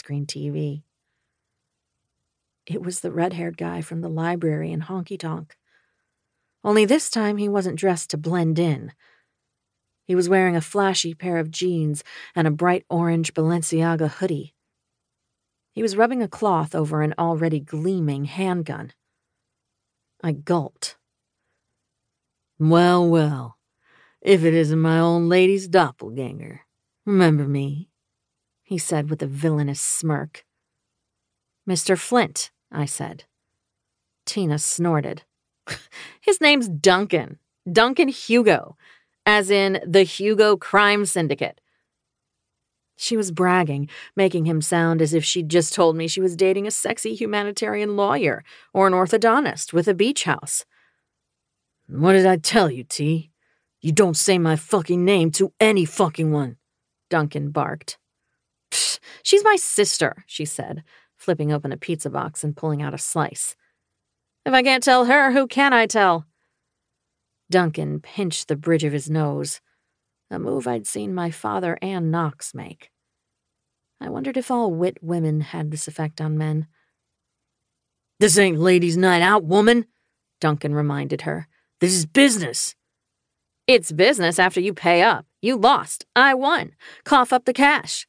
flat-screen TV. It was the red-haired guy from the library in Honky Tonk. Only this time he wasn't dressed to blend in. He was wearing a flashy pair of jeans and a bright orange Balenciaga hoodie. He was rubbing a cloth over an already gleaming handgun. I gulped. Well, well, if it isn't my old lady's doppelganger. Remember me? He said with a villainous smirk. Mr. Flint, I said. Tina snorted. His name's Duncan. Duncan Hugo. As in the Hugo Crime Syndicate. She was bragging, making him sound as if she'd just told me she was dating a sexy humanitarian lawyer or an orthodontist with a beach house. What did I tell you, T? You don't say my fucking name to any fucking one, Duncan barked. Psh, she's my sister, she said, flipping open a pizza box and pulling out a slice. If I can't tell her, who can I tell? Duncan pinched the bridge of his nose, a move I'd seen my father and Knox make. I wondered if all wit women had this effect on men. This ain't ladies' night out, woman, Duncan reminded her. This is business. It's business after you pay up. You lost. I won. Cough up the cash.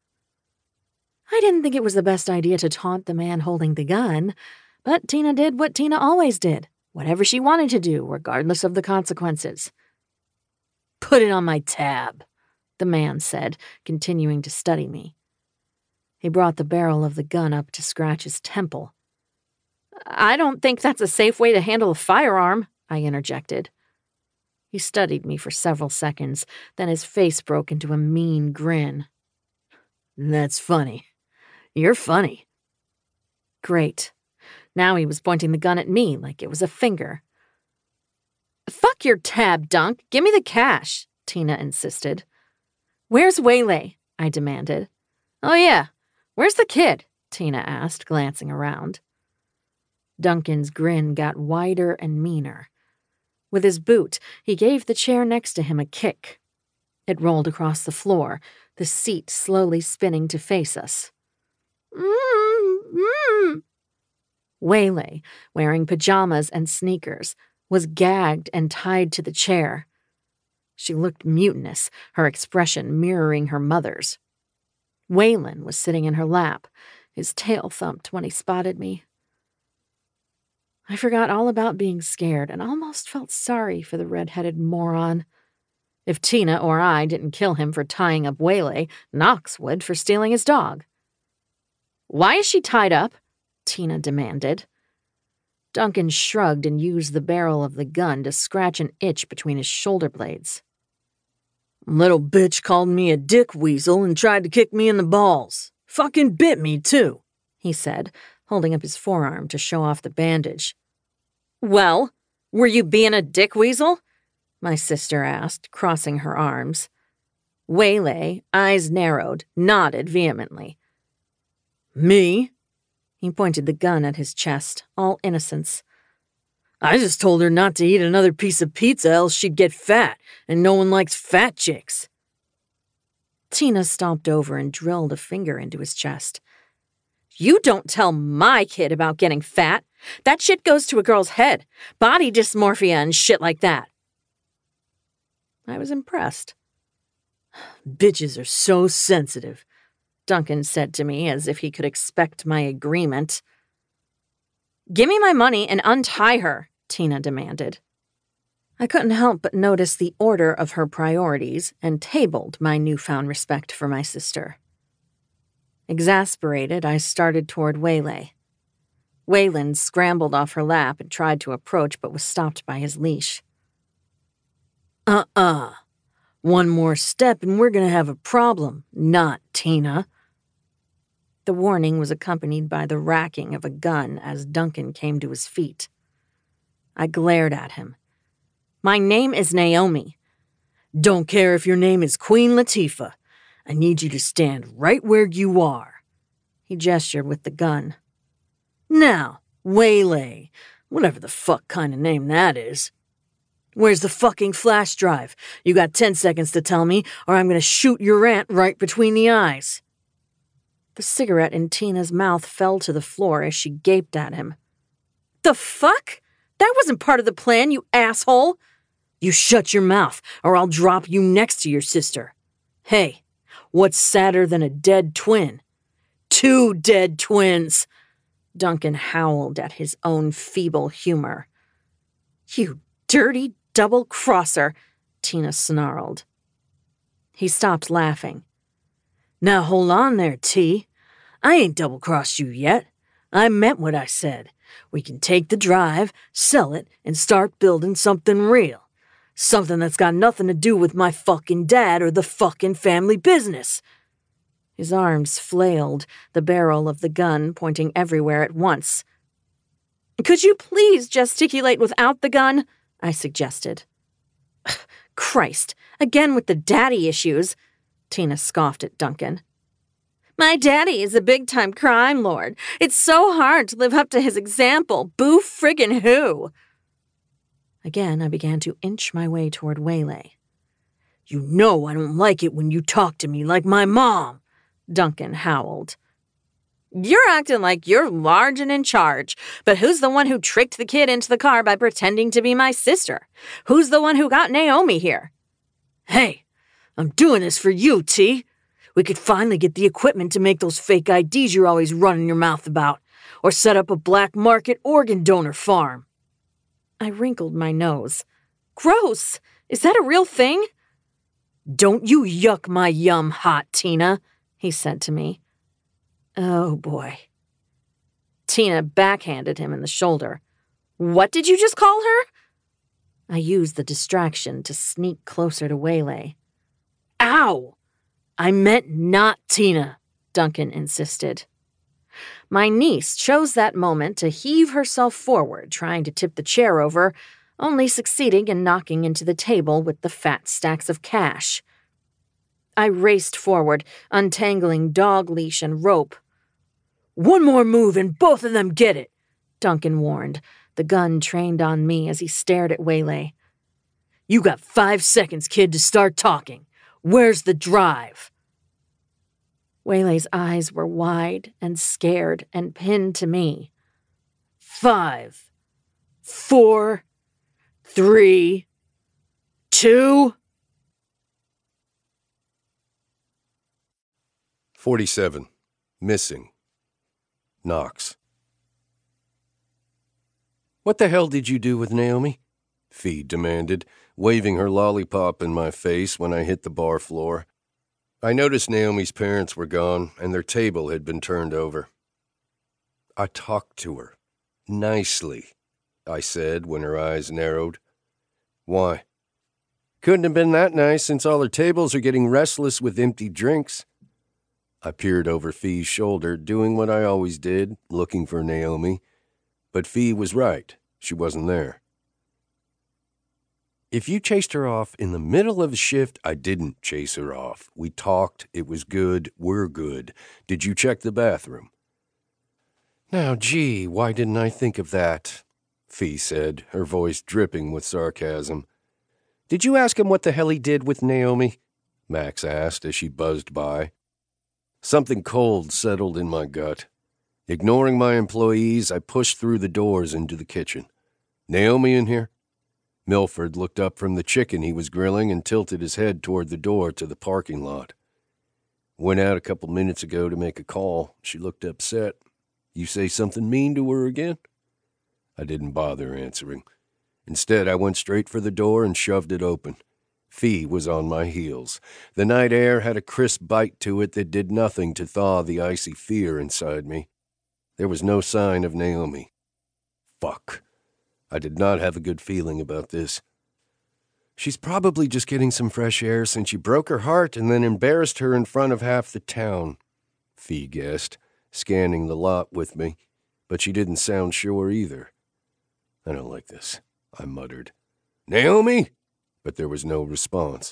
I didn't think it was the best idea to taunt the man holding the gun, but Tina did what Tina always did, whatever she wanted to do, regardless of the consequences. Put it on my tab, the man said, continuing to study me. He brought the barrel of the gun up to scratch his temple. I don't think that's a safe way to handle a firearm, I interjected. He studied me for several seconds, then his face broke into a mean grin. That's funny. You're funny. Great. Now he was pointing the gun at me like it was a finger. Fuck your tab, Dunk. Give me the cash, Tina insisted. Where's Waylay? I demanded. Oh, yeah. Where's the kid? Tina asked, glancing around. Duncan's grin got wider and meaner. With his boot, he gave the chair next to him a kick. It rolled across the floor, the seat slowly spinning to face us. Waylay, wearing pajamas and sneakers, was gagged and tied to the chair. She looked mutinous, her expression mirroring her mother's. Waylon was sitting in her lap. His tail thumped when he spotted me. I forgot all about being scared and almost felt sorry for the red-headed moron. If Tina or I didn't kill him for tying up Waylay, Knox would for stealing his dog. Why is she tied up? Tina demanded. Duncan shrugged and used the barrel of the gun to scratch an itch between his shoulder blades. Little bitch called me a dick weasel and tried to kick me in the balls. Fucking bit me, too, he said, holding up his forearm to show off the bandage. Well, were you being a dick weasel? My sister asked, crossing her arms. Waylay, eyes narrowed, nodded vehemently. Me? He pointed the gun at his chest, all innocence. I just told her not to eat another piece of pizza, else she'd get fat, and no one likes fat chicks. Tina stomped over and drilled a finger into his chest. You don't tell my kid about getting fat. That shit goes to a girl's head. Body dysmorphia and shit like that. I was impressed. Bitches are so sensitive, Duncan said to me as if he could expect my agreement. Give me my money and untie her, Tina demanded. I couldn't help but notice the order of her priorities and tabled my newfound respect for my sister. Exasperated, I started toward Waylay. Waylon scrambled off her lap and tried to approach but was stopped by his leash. One more step and we're gonna have a problem, not Tina. The warning was accompanied by the racking of a gun as Duncan came to his feet. I glared at him. My name is Naomi. Don't care if your name is Queen Latifah. I need you to stand right where you are. He gestured with the gun. Now, Waylay, whatever the fuck kind of name that is. Where's the fucking flash drive? You got 10 seconds to tell me, or I'm gonna shoot your aunt right between the eyes. The cigarette in Tina's mouth fell to the floor as she gaped at him. The fuck? That wasn't part of the plan, you asshole! You shut your mouth, or I'll drop you next to your sister. Hey, what's sadder than a dead twin? 2 dead twins! Duncan howled at his own feeble humor. You dirty double-crosser, Tina snarled. He stopped laughing. Now hold on there, T. I ain't double-crossed you yet. I meant what I said. We can take the drive, sell it, and start building something real. Something that's got nothing to do with my fucking dad or the fucking family business. His arms flailed, the barrel of the gun pointing everywhere at once. Could you please gesticulate without the gun? I suggested. Christ, again with the daddy issues, Tina scoffed at Duncan. My daddy is a big-time crime lord. It's so hard to live up to his example. Boo friggin' who? Again, I began to inch my way toward Waylay. You know I don't like it when you talk to me like my mom, Duncan howled. You're acting like you're large and in charge, but who's the one who tricked the kid into the car by pretending to be my sister? Who's the one who got Naomi here? Hey, I'm doing this for you, T. We could finally get the equipment to make those fake IDs you're always running your mouth about, or set up a black market organ donor farm. I wrinkled my nose. Gross! Is that a real thing? Don't you yuck my yum hot, Tina, he said to me. Oh, boy. Tina backhanded him in the shoulder. What did you just call her? I used the distraction to sneak closer to Waylay. Ow! I meant not Tina, Duncan insisted. My niece chose that moment to heave herself forward, trying to tip the chair over, only succeeding in knocking into the table with the fat stacks of cash. I raced forward, untangling dog leash and rope. One more move and both of them get it, Duncan warned, the gun trained on me as he stared at Waylay. You got 5 seconds, kid, to start talking. Where's the drive? Waylay's eyes were wide and scared and pinned to me. 5, 4, 3, 2... 47. Missing. Knox. What the hell did you do with Naomi? Fee demanded, waving her lollipop in my face when I hit the bar floor. I noticed Naomi's parents were gone and their table had been turned over. I talked to her. Nicely, I said when her eyes narrowed. Why? Couldn't have been that nice since all her tables are getting restless with empty drinks. I peered over Fee's shoulder, doing what I always did, looking for Naomi. But Fee was right. She wasn't there. If you chased her off in the middle of a shift, I didn't chase her off. We talked. It was good. We're good. Did you check the bathroom? Now, gee, why didn't I think of that? Fee said, her voice dripping with sarcasm. Did you ask him what the hell he did with Naomi? Max asked as she buzzed by. Something cold settled in my gut. Ignoring my employees, I pushed through the doors into the kitchen. Naomi in here? Milford looked up from the chicken he was grilling and tilted his head toward the door to the parking lot. Went out a couple minutes ago to make a call. She looked upset. You say something mean to her again? I didn't bother answering. Instead, I went straight for the door and shoved it open. Fee was on my heels. The night air had a crisp bite to it that did nothing to thaw the icy fear inside me. There was no sign of Naomi. Fuck. I did not have a good feeling about this. She's probably just getting some fresh air since you broke her heart and then embarrassed her in front of half the town, Fee guessed, scanning the lot with me, but she didn't sound sure either. I don't like this, I muttered. Naomi? But there was no response.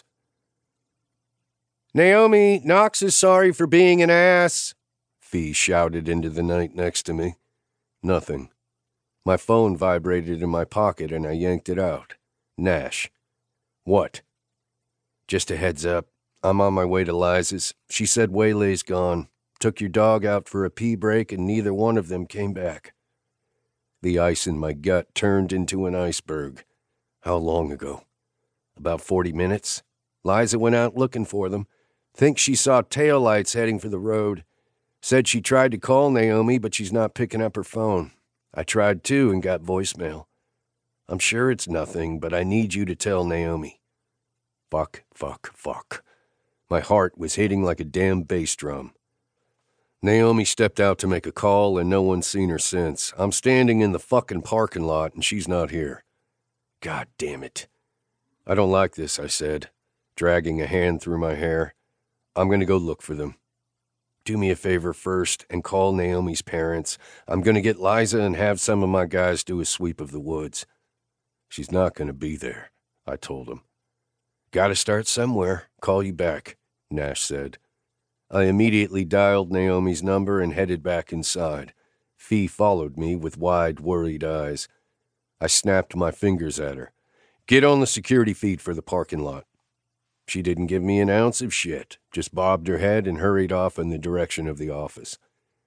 Naomi, Knox is sorry for being an ass, Fee shouted into the night next to me. Nothing. My phone vibrated in my pocket and I yanked it out. Nash. What? Just a heads up. I'm on my way to Liza's. She said Waylay's gone. Took your dog out for a pee break and neither one of them came back. The ice in my gut turned into an iceberg. How long ago? About 40 minutes. Liza went out looking for them. Thinks she saw taillights heading for the road. Said she tried to call Naomi, but she's not picking up her phone. I tried too and got voicemail. I'm sure it's nothing, but I need you to tell Naomi. Fuck, fuck, fuck. My heart was hitting like a damn bass drum. Naomi stepped out to make a call and no one's seen her since. I'm standing in the fucking parking lot and she's not here. God damn it. I don't like this, I said, dragging a hand through my hair. I'm going to go look for them. Do me a favor first and call Naomi's parents. I'm going to get Liza and have some of my guys do a sweep of the woods. She's not going to be there, I told him. Gotta start somewhere. Call you back, Nash said. I immediately dialed Naomi's number and headed back inside. Fee followed me with wide, worried eyes. I snapped my fingers at her. Get on the security feed for the parking lot. She didn't give me an ounce of shit, just bobbed her head and hurried off in the direction of the office.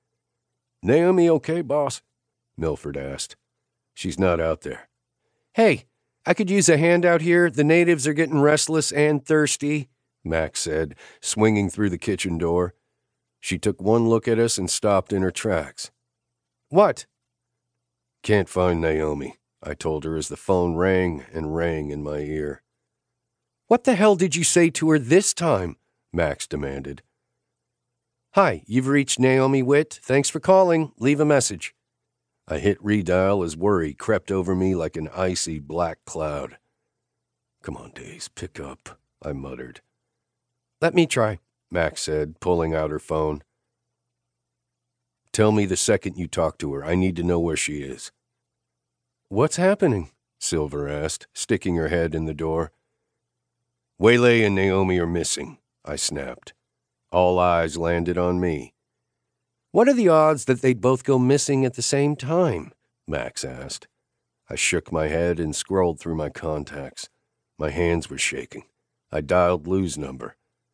Naomi okay, boss? Milford asked. She's not out there. Hey, I could use a hand out here. The natives are getting restless and thirsty, Max said, swinging through the kitchen door. She took one look at us and stopped in her tracks. What? Can't find Naomi, I told her as the phone rang and rang in my ear. What the hell did you say to her this time? Max demanded. Hi, you've reached Naomi Witt. Thanks for calling. Leave a message. I hit redial as worry crept over me like an icy black cloud. Come on, Days, pick up, I muttered. Let me try, Max said, pulling out her phone. Tell me the second you talk to her. I need to know where she is. What's happening? Silver asked, sticking her head in the door. Waylay and Naomi are missing, I snapped. All eyes landed on me. What are the odds that they'd both go missing at the same time? Max asked. I shook my head and scrolled through my contacts. My hands were shaking. I dialed Lou's number.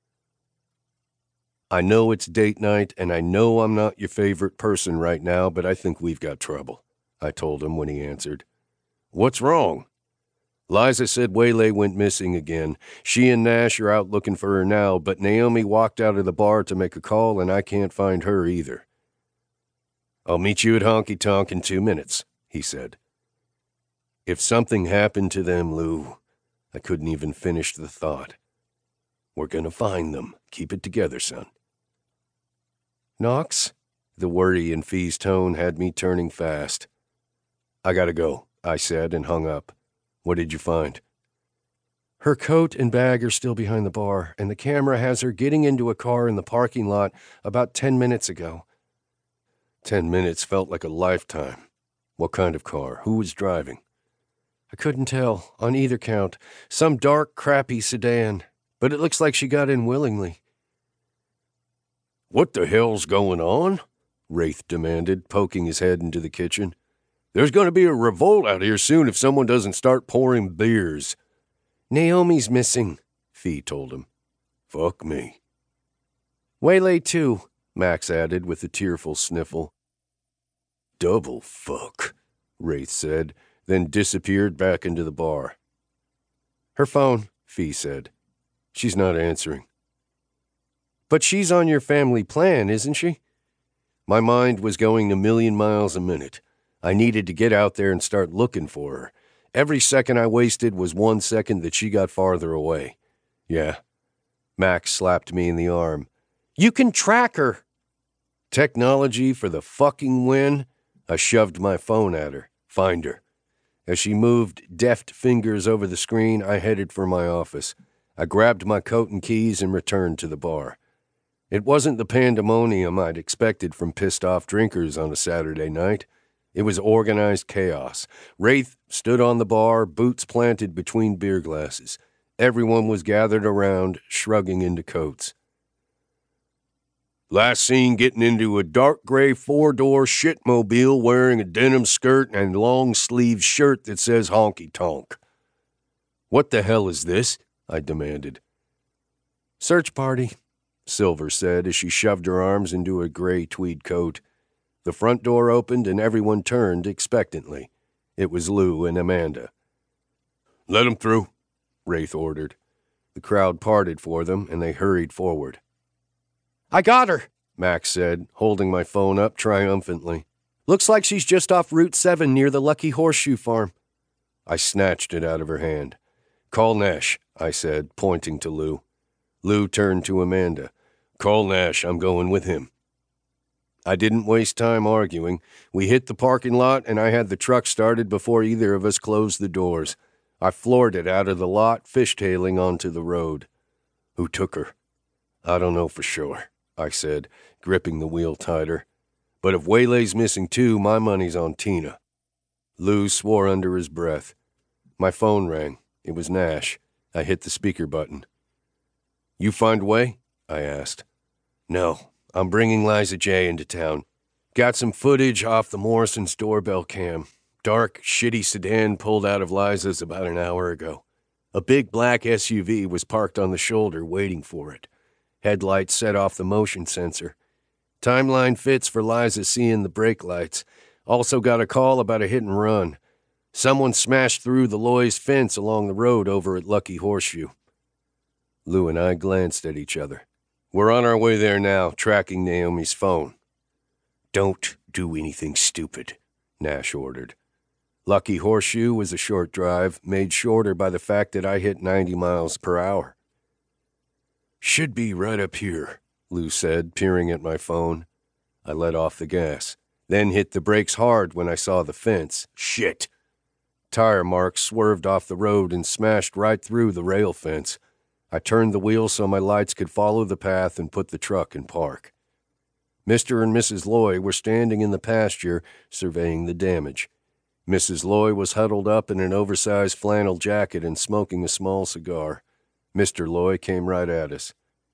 I know it's date night, and I know I'm not your favorite person right now, but I think we've got trouble, I told him when he answered. What's wrong? Liza said Waylay went missing again. She and Nash are out looking for her now, but Naomi walked out of the bar to make a call, and I can't find her either. I'll meet you at Honky Tonk in 2 minutes, he said. If something happened to them, Lou, I couldn't even finish the thought. We're gonna find them. Keep it together, son. Knox? The worry in Fee's tone had me turning fast. I gotta go, I said and hung up. What did you find? Her coat and bag are still behind the bar, and the camera has her getting into a car in the parking lot about 10 minutes ago. 10 minutes felt like a lifetime. What kind of car? Who was driving? I couldn't tell, on either count. Some dark, crappy sedan, but it looks like she got in willingly. What the hell's going on? Wraith demanded, poking his head into the kitchen. There's going to be a revolt out here soon if someone doesn't start pouring beers. Naomi's missing, Fee told him. Fuck me. Waylay too, Max added with a tearful sniffle. Double fuck, Wraith said, then disappeared back into the bar. Her phone, Fee said. She's not answering. But she's on your family plan, isn't she? My mind was going a million miles a minute. I needed to get out there and start looking for her. Every second I wasted was 1 second that she got farther away. Yeah. Max slapped me in the arm. You can track her. Technology for the fucking win? I shoved my phone at her. Find her. As she moved deft fingers over the screen, I headed for my office. I grabbed my coat and keys and returned to the bar. It wasn't the pandemonium I'd expected from pissed-off drinkers on a Saturday night. It was organized chaos. Wraith stood on the bar, boots planted between beer glasses. Everyone was gathered around, shrugging into coats. Last seen getting into a dark gray 4-door shitmobile wearing a denim skirt and long-sleeved shirt that says honky tonk. What the hell is this? I demanded. Search party. Silver said as she shoved her arms into a gray tweed coat. The front door opened and everyone turned expectantly. It was Lou and Amanda. "Let 'em through," Wraith ordered. The crowd parted for them, and they hurried forward. "I got her," Max said, holding my phone up triumphantly. "Looks like she's just off Route 7 near the Lucky Horseshoe Farm." I snatched it out of her hand. "Call Nash," I said, pointing to Lou. Lou turned to Amanda. "Call Nash, I'm going with him." I didn't waste time arguing. We hit the parking lot, and I had the truck started before either of us closed the doors. I floored it out of the lot, fishtailing onto the road. "Who took her?" "I don't know for sure," I said, gripping the wheel tighter. "But if Waylay's missing too, my money's on Tina." Lou swore under his breath. My phone rang. It was Nash. I hit the speaker button. "You find Way?" I asked. "No. I'm bringing Liza J into town. Got some footage off the Morrison's doorbell cam. Dark, shitty sedan pulled out of Liza's about an hour ago. A big black SUV was parked on the shoulder waiting for it. Headlights set off the motion sensor. Timeline fits for Liza seeing the brake lights. Also got a call about a hit and run. Someone smashed through the Loy's fence along the road over at Lucky Horseshoe." Lou and I glanced at each other. "We're on our way there now, tracking Naomi's phone." "Don't do anything stupid," Nash ordered. Lucky Horseshoe was a short drive, made shorter by the fact that I hit 90 miles per hour. "Should be right up here," Lou said, peering at my phone. I let off the gas, then hit the brakes hard when I saw the fence. Shit! Tire marks swerved off the road and smashed right through the rail fence. I turned the wheel so my lights could follow the path and put the truck in park. Mr. and Mrs. Loy were standing in the pasture, surveying the damage. Mrs. Loy was huddled up in an oversized flannel jacket and smoking a small cigar. Mr. Loy came right at us.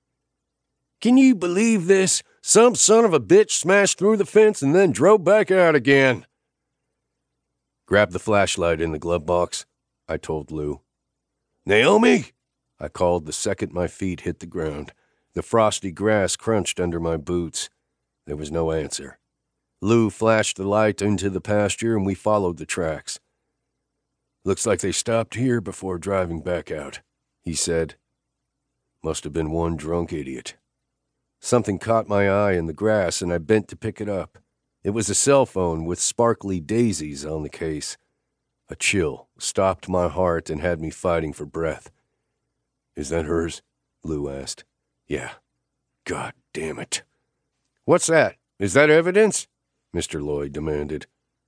"Can you believe this? Some son of a bitch smashed through the fence and then drove back out again." "Grab the flashlight in the glove box," I told Lou. "Naomi!" I called the second my feet hit the ground. The frosty grass crunched under my boots. There was no answer. Lou flashed the light into the pasture and we followed the tracks. "Looks like they stopped here before driving back out," he said. "Must have been one drunk idiot." Something caught my eye in the grass and I bent to pick it up. It was a cell phone with sparkly daisies on the case. A chill stopped my heart and had me fighting for breath. "Is that hers?" Lou asked. "Yeah. God damn it." "What's that? Is that evidence?" Mr. Lloyd demanded.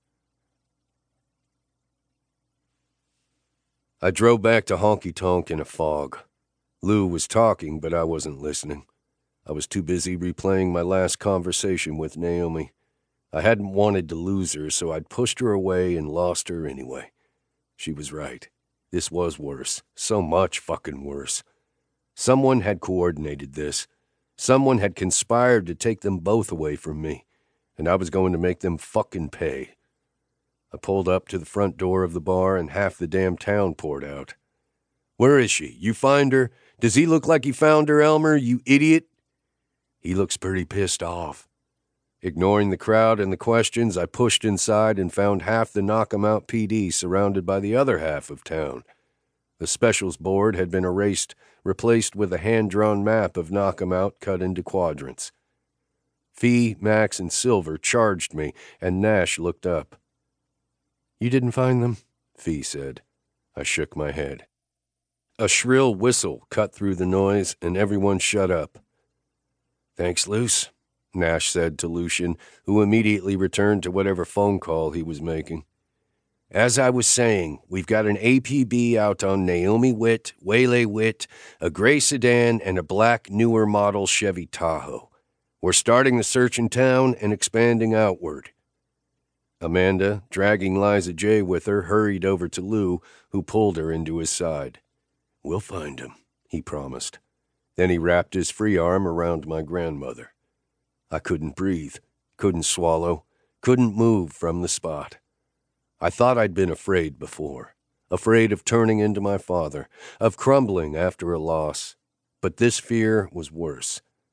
I drove back to Honky Tonk in a fog. Lou was talking, but I wasn't listening. I was too busy replaying my last conversation with Naomi. I hadn't wanted to lose her, so I'd pushed her away and lost her anyway. She was right. This was worse. So much fucking worse. Someone had coordinated this. Someone had conspired to take them both away from me, and I was going to make them fucking pay. I pulled up to the front door of the bar and half the damn town poured out. "Where is she? You find her? Does he look like he found her, Elmer, you idiot?" "He looks pretty pissed off." Ignoring the crowd and the questions, I pushed inside and found half the Knock 'em Out PD surrounded by the other half of town. The specials board had been erased, replaced with a hand-drawn map of Knock 'em Out cut into quadrants. Fee, Max, and Silver charged me, and Nash looked up. "You didn't find them?" Fee said. I shook my head. A shrill whistle cut through the noise, and everyone shut up. "Thanks, Luce," Nash said to Lucian, who immediately returned to whatever phone call he was making. "As I was saying, we've got an APB out on Naomi Witt, Waylay Witt, a gray sedan, and a black, newer model Chevy Tahoe. We're starting the search in town and expanding outward." Amanda, dragging Liza J with her, hurried over to Lou, who pulled her into his side. "We'll find him," he promised. Then he wrapped his free arm around my grandmother. I couldn't breathe, couldn't swallow, couldn't move from the spot. I thought I'd been afraid before, afraid of turning into my father, of crumbling after a loss. But this fear was worse.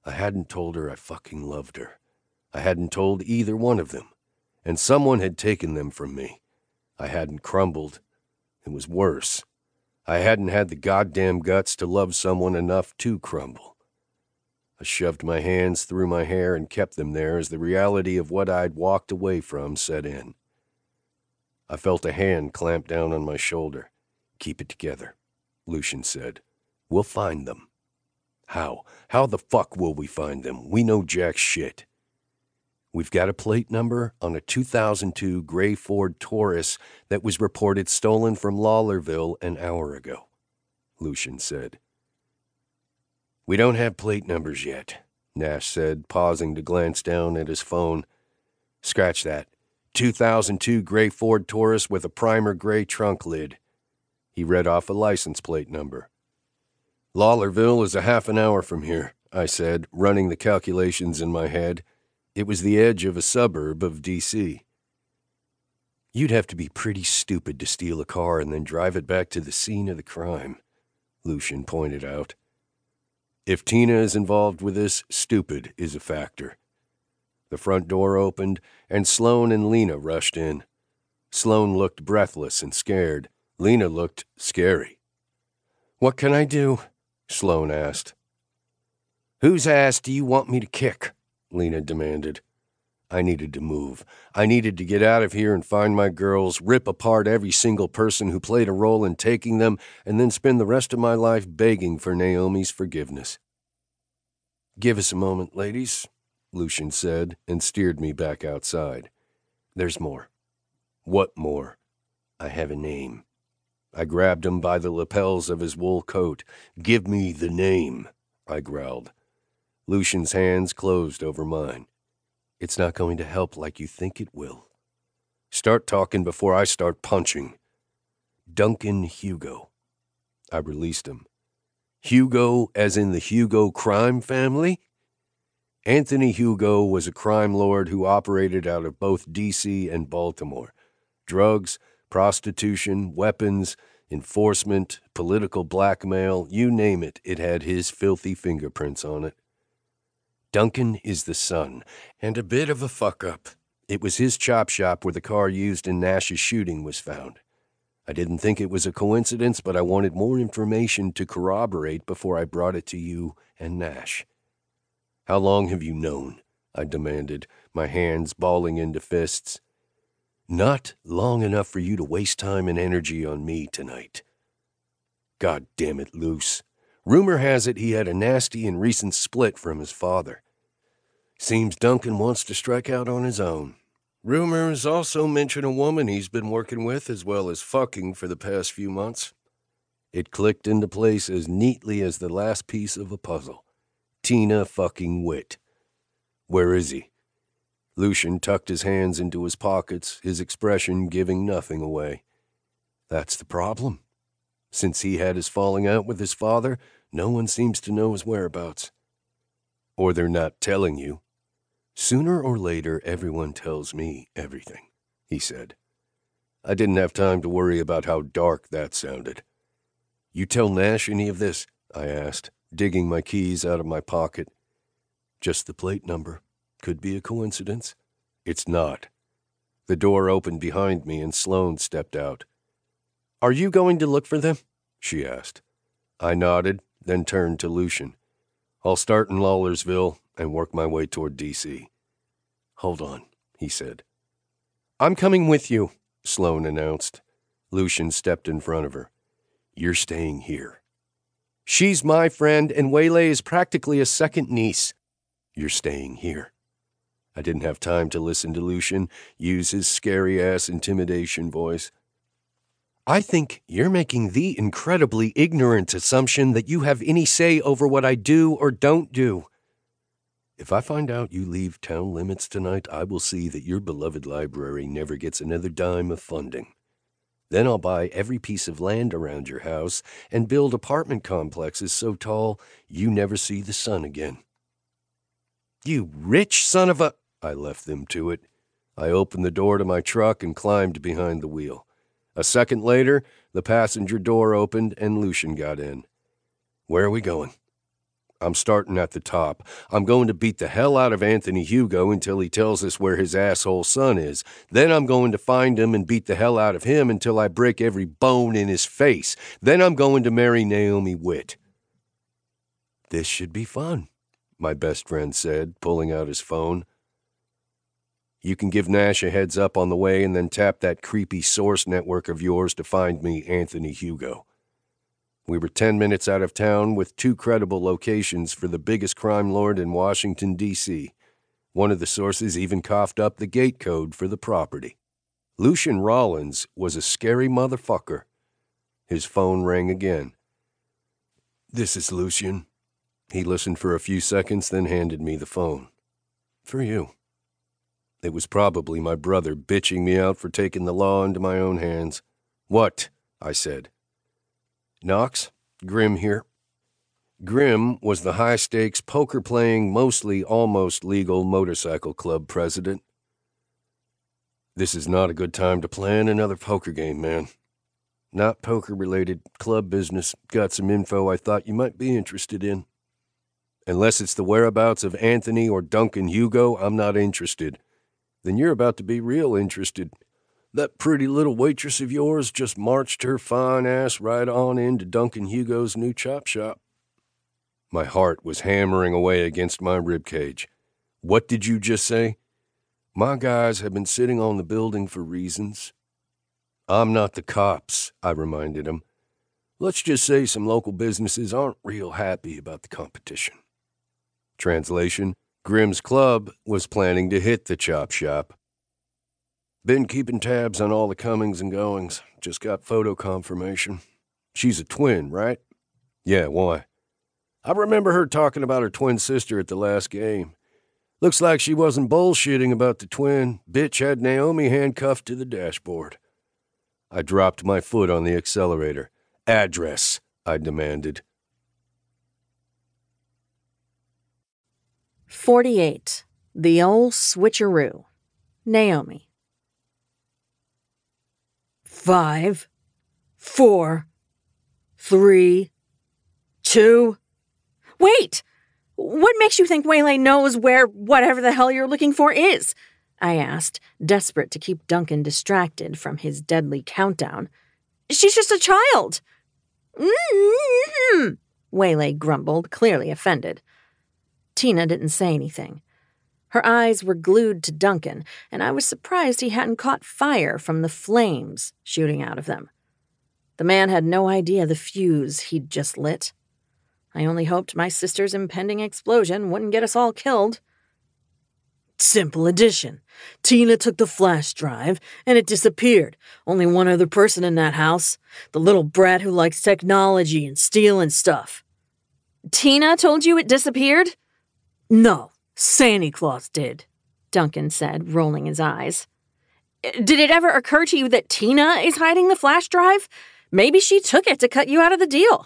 I hadn't told her I fucking loved her. I hadn't told either one of them. And someone had taken them from me. I hadn't crumbled. It was worse. I hadn't had the goddamn guts to love someone enough to crumble. I shoved my hands through my hair and kept them there as the reality of what I'd walked away from set in. I felt a hand clamp down on my shoulder. "Keep it together," Lucian said. "We'll find them." "How? How the fuck will we find them? We know jack shit." "We've got a plate number on a 2002 gray Ford Taurus that was reported stolen from Lawlerville an hour ago," Lucian said. "We don't have plate numbers yet," Nash said, pausing to glance down at his phone. "Scratch that. 2002 gray Ford Taurus with a primer gray trunk lid." He read off a license plate number. "Lawlerville is a half an hour from here," I said, running the calculations in my head. It was the edge of a suburb of D.C. "You'd have to be pretty stupid to steal a car and then drive it back to the scene of the crime," Lucian pointed out. "If Tina is involved with this, stupid is a factor." The front door opened, and Sloan and Lena rushed in. Sloan looked breathless and scared. Lena looked scary. "What can I do?" Sloan asked. "Whose ass do you want me to kick?" Lena demanded. I needed to move. I needed to get out of here and find my girls, rip apart every single person who played a role in taking them, and then spend the rest of my life begging for Naomi's forgiveness. "Give us a moment, ladies," Lucian said, and steered me back outside. "There's more." "What more?" "I have a name." I grabbed him by the lapels of his wool coat. "Give me the name," I growled. Lucian's hands closed over mine. "It's not going to help like you think it will." "Start talking before I start punching." "Duncan Hugo." I released him. "Hugo as in the Hugo crime family?" Anthony Hugo was a crime lord who operated out of both D.C. and Baltimore. Drugs, prostitution, weapons, enforcement, political blackmail, you name it, it had his filthy fingerprints on it. Duncan is the son, and a bit of a fuck-up. It was his chop shop where the car used in Nash's shooting was found. I didn't think it was a coincidence, but I wanted more information to corroborate before I brought it to you and Nash. "How long have you known?" I demanded, my hands balling into fists. "Not long enough for you to waste time and energy on me tonight." "God damn it, Luce. Rumor has it he had a nasty and recent split from his father. Seems Duncan wants to strike out on his own. Rumors also mention a woman he's been working with as well as fucking for the past few months." It clicked into place as neatly as the last piece of a puzzle. Tina fucking Witt. "Where is he?" Lucian tucked his hands into his pockets, his expression giving nothing away. "That's the problem. Since he had his falling out with his father, no one seems to know his whereabouts." "Or they're not telling you." "Sooner or later, everyone tells me everything," he said. I didn't have time to worry about how dark that sounded. "You tell Nash any of this?" I asked, digging my keys out of my pocket. "Just the plate number. Could be a coincidence." "It's not." The door opened behind me and Sloan stepped out. "Are you going to look for them?" she asked. I nodded, then turned to Lucian. "I'll start in Lawlersville and work my way toward D.C. "Hold on," he said. "I'm coming with you," Sloan announced. Lucian stepped in front of her. "You're staying here." "She's my friend, and Waylay is practically a second niece." "You're staying here." I didn't have time to listen to Lucian use his scary-ass intimidation voice. "I think you're making the incredibly ignorant assumption that you have any say over what I do or don't do." "If I find out you leave town limits tonight, I will see that your beloved library never gets another dime of funding. Then I'll buy every piece of land around your house and build apartment complexes so tall you never see the sun again." "You rich son of a—" I left them to it. I opened the door to my truck and climbed behind the wheel. A second later, the passenger door opened and Lucian got in. "Where are we going?" I'm starting at the top. I'm going to beat the hell out of Anthony Hugo until he tells us where his asshole son is. Then I'm going to find him and beat the hell out of him until I break every bone in his face. Then I'm going to marry Naomi Witt. This should be fun, my best friend said, pulling out his phone. You can give Nash a heads up on the way and then tap that creepy source network of yours to find me, Anthony Hugo. We were 10 minutes out of town with 2 credible locations for the biggest crime lord in Washington, D.C. One of the sources even coughed up the gate code for the property. Lucian Rollins was a scary motherfucker. His phone rang again. This is Lucian. He listened for a few seconds, then handed me the phone. For you. It was probably my brother bitching me out for taking the law into my own hands. What? I said. Knox, Grimm here. Grimm was the high-stakes, poker-playing, mostly almost legal motorcycle club president. This is not a good time to plan another poker game, man. Not poker-related, club business. Got some info I thought you might be interested in. Unless it's the whereabouts of Anthony or Duncan Hugo, I'm not interested. Then you're about to be real interested. That pretty little waitress of yours just marched her fine ass right on into Duncan Hugo's new chop shop. My heart was hammering away against my ribcage. What did you just say? My guys have been sitting on the building for reasons. I'm not the cops, I reminded him. Let's just say some local businesses aren't real happy about the competition. Translation, Grimm's club was planning to hit the chop shop. Been keeping tabs on all the comings and goings. Just got photo confirmation. She's a twin, right? Yeah, why? I remember her talking about her twin sister at the last game. Looks like she wasn't bullshitting about the twin. Bitch had Naomi handcuffed to the dashboard. I dropped my foot on the accelerator. Address, I demanded. 48. The Old Switcheroo. Naomi. 5, 4, 3, 2. Wait! What makes you think Waylay knows where whatever the hell you're looking for is? I asked, desperate to keep Duncan distracted from his deadly countdown. She's just a child. Mm-hmm. Waylay grumbled, clearly offended. Tina didn't say anything. Her eyes were glued to Duncan, and I was surprised he hadn't caught fire from the flames shooting out of them. The man had no idea the fuse he'd just lit. I only hoped my sister's impending explosion wouldn't get us all killed. Simple addition. Tina took the flash drive, and it disappeared. Only one other person in that house. The little brat who likes technology and stealing stuff. Tina told you it disappeared? No. Santa Claus did, Duncan said, rolling his eyes. Did it ever occur to you that Tina is hiding the flash drive? Maybe she took it to cut you out of the deal.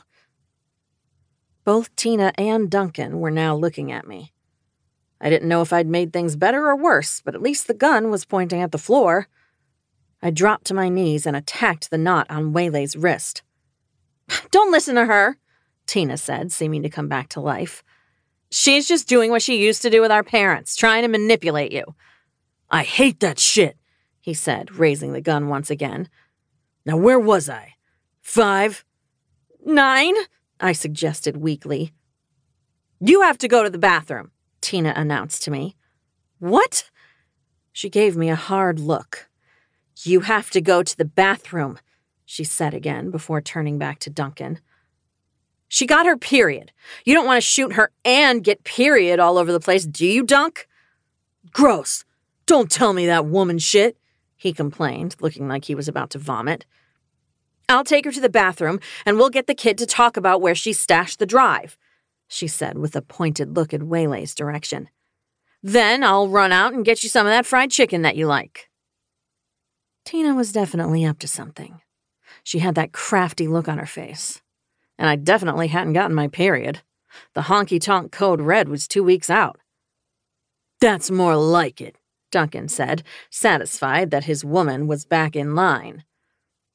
Both Tina and Duncan were now looking at me. I didn't know if I'd made things better or worse, but at least the gun was pointing at the floor. I dropped to my knees and attacked the knot on Waylay's wrist. Don't listen to her, Tina said, seeming to come back to life. She's just doing what she used to do with our parents, trying to manipulate you. I hate that shit, he said, raising the gun once again. Now where was I? 5? 9? I suggested weakly. You have to go to the bathroom, Tina announced to me. What? She gave me a hard look. You have to go to the bathroom, she said again before turning back to Duncan. She got her period. You don't want to shoot her and get period all over the place, do you, Dunk? Gross. Don't tell me that woman shit, he complained, looking like he was about to vomit. I'll take her to the bathroom, and we'll get the kid to talk about where she stashed the drive, she said with a pointed look at Waylay's direction. Then I'll run out and get you some of that fried chicken that you like. Tina was definitely up to something. She had that crafty look on her face. And I definitely hadn't gotten my period. The honky-tonk code red was 2 weeks out. That's more like it, Duncan said, satisfied that his woman was back in line.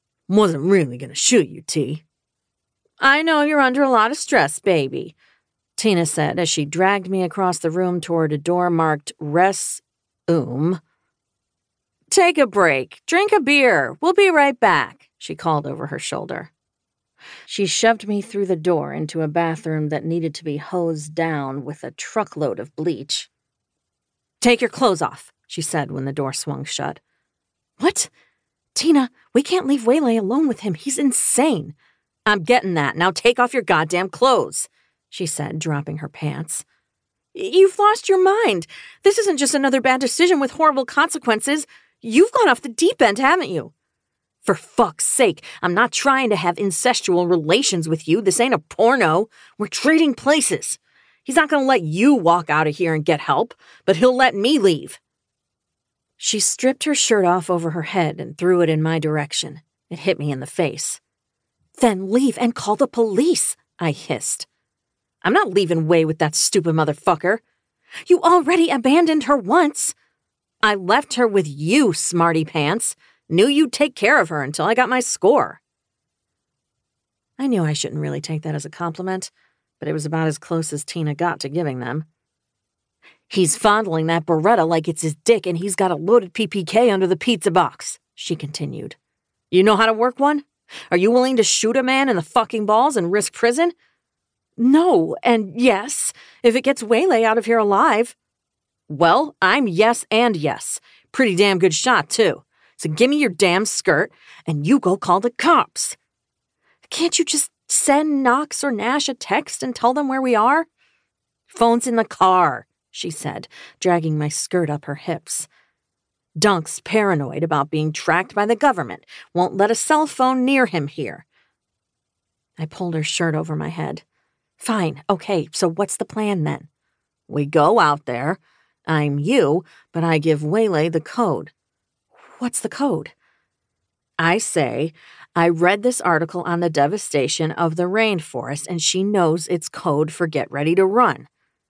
Wasn't really gonna shoot you, T. I know you're under a lot of stress, baby. Tina said as she dragged me across the room toward a door marked Res Take a break. Drink a beer. We'll be right back, she called over her shoulder. She shoved me through the door into a bathroom that needed to be hosed down with a truckload of bleach. Take your clothes off, she said when the door swung shut. What? Tina, we can't leave Waylay alone with him. He's insane. I'm getting that. Now take off your goddamn clothes, she said, dropping her pants. You've lost your mind. This isn't just another bad decision with horrible consequences. You've gone off the deep end, haven't you? For fuck's sake, I'm not trying to have incestual relations with you. This ain't a porno. We're trading places. He's not going to let you walk out of here and get help, but he'll let me leave. She stripped her shirt off over her head and threw it in my direction. It hit me in the face. Then leave and call the police, I hissed. I'm not leaving Way with that stupid motherfucker. You already abandoned her once. I left her with you, smarty pants. Knew you'd take care of her until I got my score. I knew I shouldn't really take that as a compliment, but it was about as close as Tina got to giving them. He's fondling that Beretta like it's his dick and he's got a loaded PPK under the pizza box, she continued. You know how to work one? Are you willing to shoot a man in the fucking balls and risk prison? No, and yes, if it gets Waylay out of here alive. Well, I'm yes and yes. Pretty damn good shot, too. So give me your damn skirt, and you go call the cops. Can't you just send Knox or Nash a text and tell them where we are? Phone's in the car, she said, dragging my skirt up her hips. Dunk's paranoid about being tracked by the government, won't let a cell phone near him here. I pulled her shirt over my head. Fine, okay, so what's the plan then? We go out there. I'm you, but I give Waylay the code. What's the code? I say, I read this article on the devastation of the rainforest, and she knows it's code for get ready to run.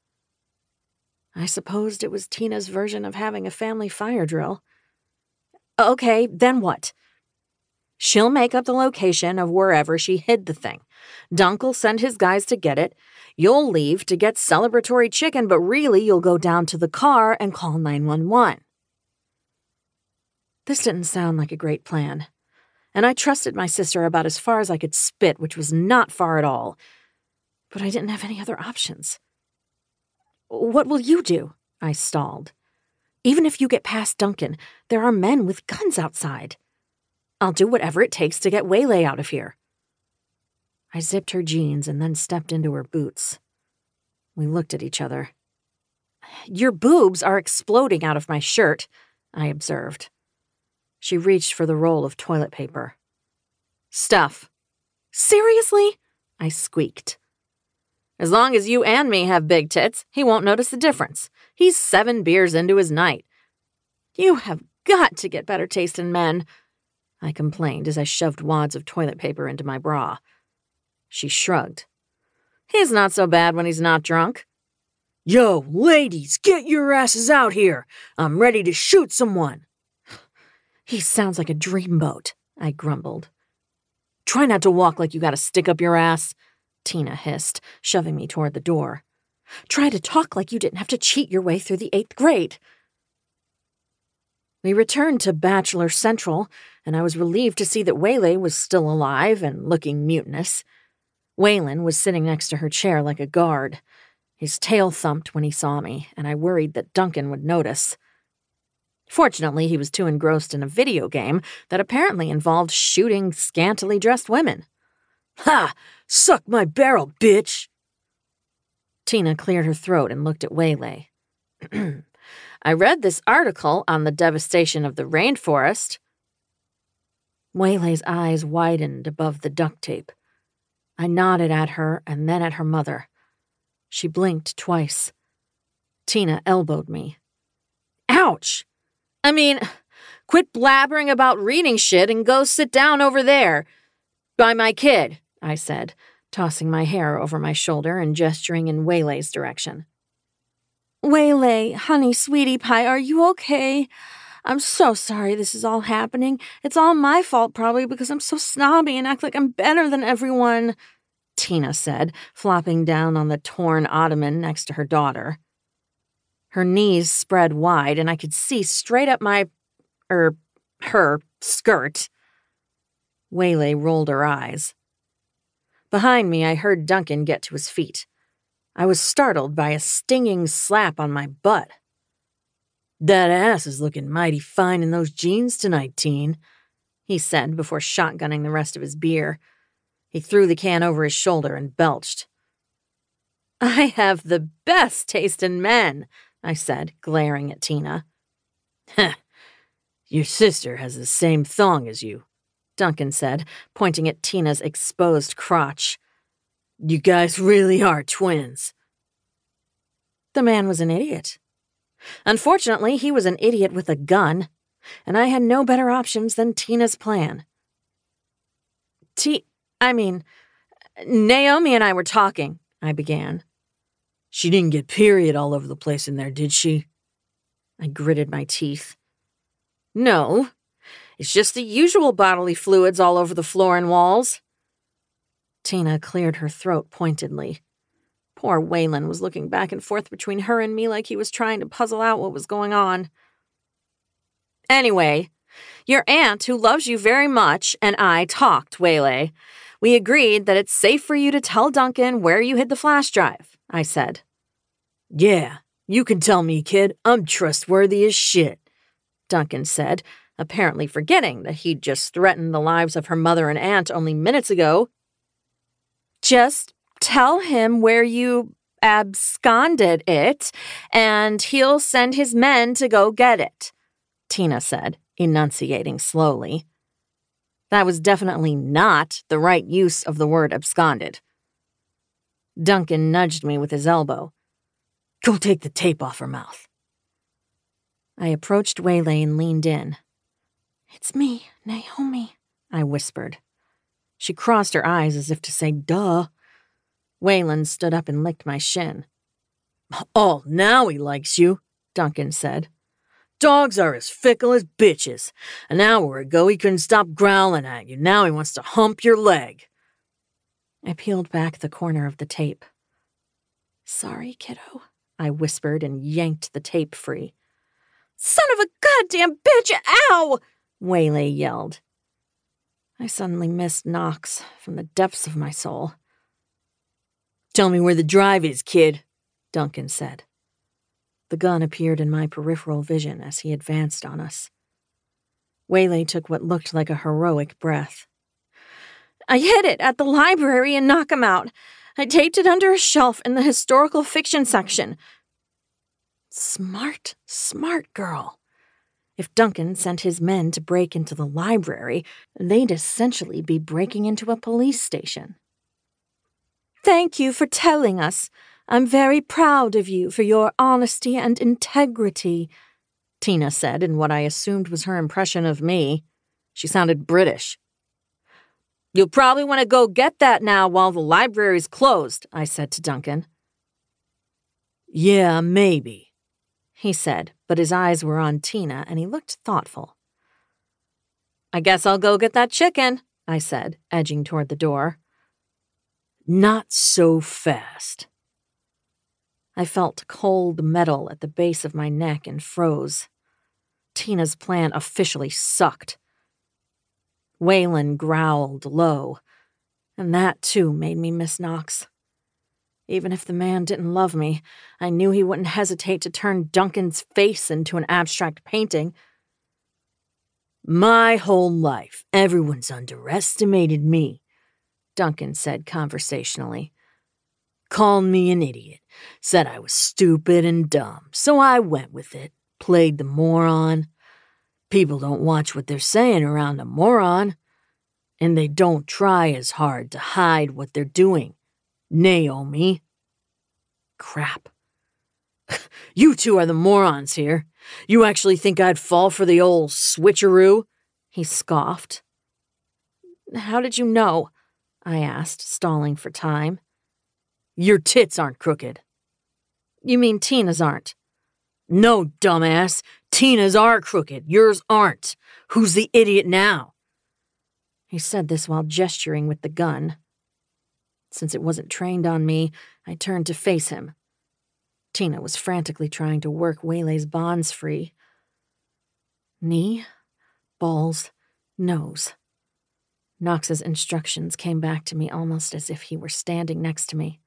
I supposed it was Tina's version of having a family fire drill. Okay, then what? She'll make up the location of wherever she hid the thing. Dunk'll send his guys to get it. You'll leave to get celebratory chicken, but really you'll go down to the car and call 911. This didn't sound like a great plan, and I trusted my sister about as far as I could spit, which was not far at all. But I didn't have any other options. What will you do? I stalled. Even if you get past Duncan, there are men with guns outside. I'll do whatever it takes to get Waylay out of here. I zipped her jeans and then stepped into her boots. We looked at each other. Your boobs are exploding out of my shirt, I observed. She reached for the roll of toilet paper. Stuff. Seriously? I squeaked. As long as you and me have big tits, he won't notice the difference. He's 7 beers into his night. You have got to get better taste in men, I complained as I shoved wads of toilet paper into my bra. She shrugged. He's not so bad when he's not drunk. Yo, ladies, get your asses out here. I'm ready to shoot someone. He sounds like a dreamboat, I grumbled. Try not to walk like you gotta stick up your ass, Tina hissed, shoving me toward the door. Try to talk like you didn't have to cheat your way through the 8th grade. We returned to Bachelor Central, and I was relieved to see that Waylay was still alive and looking mutinous. Waylon was sitting next to her chair like a guard. His tail thumped when he saw me, and I worried that Duncan would notice. Fortunately, he was too engrossed in a video game that apparently involved shooting scantily dressed women. Ha! Suck my barrel, bitch! Tina cleared her throat and looked at Waylay. I read this article on the devastation of the rainforest. Waylay's eyes widened above the duct tape. I nodded at her and then at her mother. She blinked twice. Tina elbowed me. Ouch! I mean, quit blabbering about reading shit and go sit down over there. By my kid, I said, tossing my hair over my shoulder and gesturing in Waylay's direction. Waylay, honey, sweetie pie, are you okay? I'm so sorry this is all happening. It's all my fault probably because I'm so snobby and act like I'm better than everyone. Tina said, flopping down on the torn ottoman next to her daughter. Her knees spread wide, and I could see straight up her skirt. Waylay rolled her eyes. Behind me, I heard Duncan get to his feet. I was startled by a stinging slap on my butt. "That ass is looking mighty fine in those jeans tonight, teen," he said before shotgunning the rest of his beer. He threw the can over his shoulder and belched. "I have the best taste in men," I said, glaring at Tina. "Heh, your sister has the same thong as you," Duncan said, pointing at Tina's exposed crotch. "You guys really are twins." The man was an idiot. Unfortunately, he was an idiot with a gun, and I had no better options than Tina's plan. Naomi and I were talking, I began. "She didn't get period all over the place in there, did she?" I gritted my teeth. "No, it's just the usual bodily fluids all over the floor and walls." Tina cleared her throat pointedly. Poor Waylon was looking back and forth between her and me like he was trying to puzzle out what was going on. "Anyway, your aunt, who loves you very much, and I talked, Waylay. We agreed that it's safe for you to tell Duncan where you hid the flash drive," I said. "Yeah, you can tell me, kid. I'm trustworthy as shit," Duncan said, apparently forgetting that he'd just threatened the lives of her mother and aunt only minutes ago. "Just tell him where you absconded it, and he'll send his men to go get it," Tina said, enunciating slowly. That was definitely not the right use of the word absconded. Duncan nudged me with his elbow. "Go take the tape off her mouth." I approached Waylay and leaned in. "It's me, Naomi," I whispered. She crossed her eyes as if to say, "Duh." Waylon stood up and licked my shin. "Oh, now he likes you," Duncan said. "Dogs are as fickle as bitches. An hour ago he couldn't stop growling at you. Now he wants to hump your leg." I peeled back the corner of the tape. "Sorry, kiddo," I whispered and yanked the tape free. "Son of a goddamn bitch! Ow!" Waylay yelled. I suddenly missed Knox from the depths of my soul. "Tell me where the drive is, kid," Duncan said. The gun appeared in my peripheral vision as he advanced on us. Waylay took what looked like a heroic breath. "I hid it at the library in Knockemout. I taped it under a shelf in the historical fiction section." Smart girl. If Duncan sent his men to break into the library, they'd essentially be breaking into a police station. "Thank you for telling us. I'm very proud of you for your honesty and integrity," Tina said in what I assumed was her impression of me. She sounded British. "You'll probably want to go get that now while the library's closed," I said to Duncan. "Yeah, maybe," he said, but his eyes were on Tina and he looked thoughtful. "I guess I'll go get that chicken," I said, edging toward the door. "Not so fast." I felt cold metal at the base of my neck and froze. Tina's plan officially sucked. Waylon growled low, and that too made me miss Knox. Even if the man didn't love me, I knew he wouldn't hesitate to turn Duncan's face into an abstract painting. "My whole life, everyone's underestimated me," Duncan said conversationally. "Called me an idiot, said I was stupid and dumb, so I went with it, played the moron. People don't watch what they're saying around a moron, and they don't try as hard to hide what they're doing. Naomi." "Crap. You two are the morons here. You actually think I'd fall for the old switcheroo?" he scoffed. "How did you know?" I asked, stalling for time. "Your tits aren't crooked." "You mean Tina's aren't?" "No, dumbass. Tina's are crooked. Yours aren't. Who's the idiot now?" He said this while gesturing with the gun. Since it wasn't trained on me, I turned to face him. Tina was frantically trying to work Waylay's bonds free. Knee, balls, nose. Knox's instructions came back to me almost as if he were standing next to me.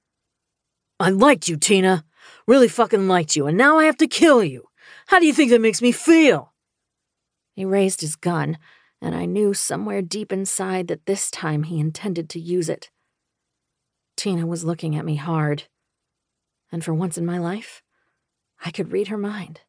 I liked you, Tina. Really fucking liked you, and now I have to kill you. How do you think that makes me feel? He raised his gun, and I knew somewhere deep inside that this time he intended to use it. Tina was looking at me hard, and for once in my life, I could read her mind.